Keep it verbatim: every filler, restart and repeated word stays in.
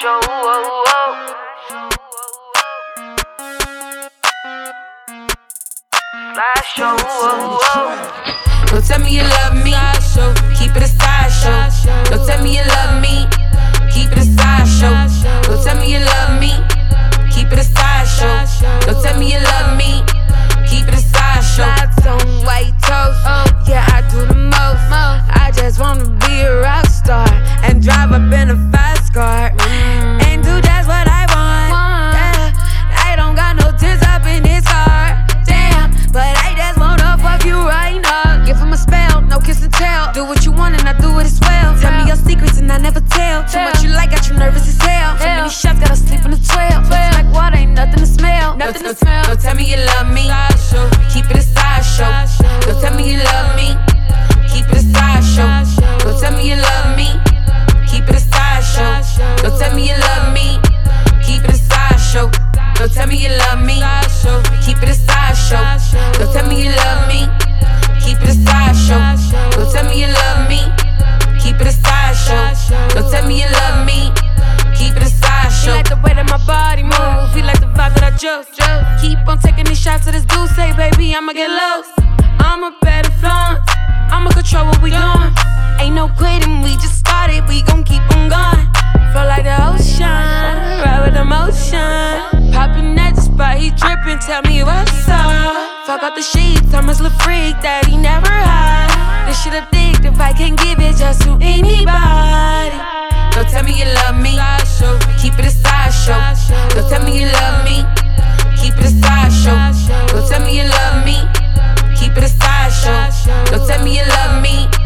show. Oh, oh. Flash show. Oh, oh. Don't tell me you love me, keep it a sideshow. Don't tell me you love me, keep it a sideshow. Don't tell me you love me, keep it a sideshow. Don't tell me you love me, keep it a sideshow. Slides on white toes, yeah, I do the most. I just wanna be a rock star and drive up in a fast car and do just what I want. Yeah, I don't got no tears up in this car, damn, but I just wanna fuck you right now. Give him a spell, no kiss and tell. Do what you want and I do it as well. Tell me your secrets and I never tell. Too much you like, got you nervous as hell. Too many shots, gotta sleep in the twelve. Looks like water, ain't nothing to smell. Nothing to smell. Don't tell me you love me, keep it a sideshow. Don't tell me you love me, keep it a sideshow. Don't tell me you love me, keep it a sideshow. Don't tell me you love me, keep it a sideshow. Don't tell me you love me, keep it a sideshow. Don't tell me you love me, keep it a sideshow. Don't tell me you love me, keep it a sideshow. Don't tell me you love me, keep it a sideshow. He like the way that my body move, he like the vibe that I just keep on taking these shots to this dude, say baby I'ma get lost. I'm a bad influence, I'ma control what we doing. Ain't no quitting, we just started, we gon' keep on going. Flow like the ocean, ride with emotion. Poppin' at the spot, he drippin', tell me what's up. Fuck out the sheets, I'm a little freak that he never had. This shit addictive, I can't give it just to anybody. Don't tell me you love me, keep it a sideshow. Don't tell me you love me, keep it a sideshow. Don't tell me you love me, keep it a sideshow. Don't tell me you love me,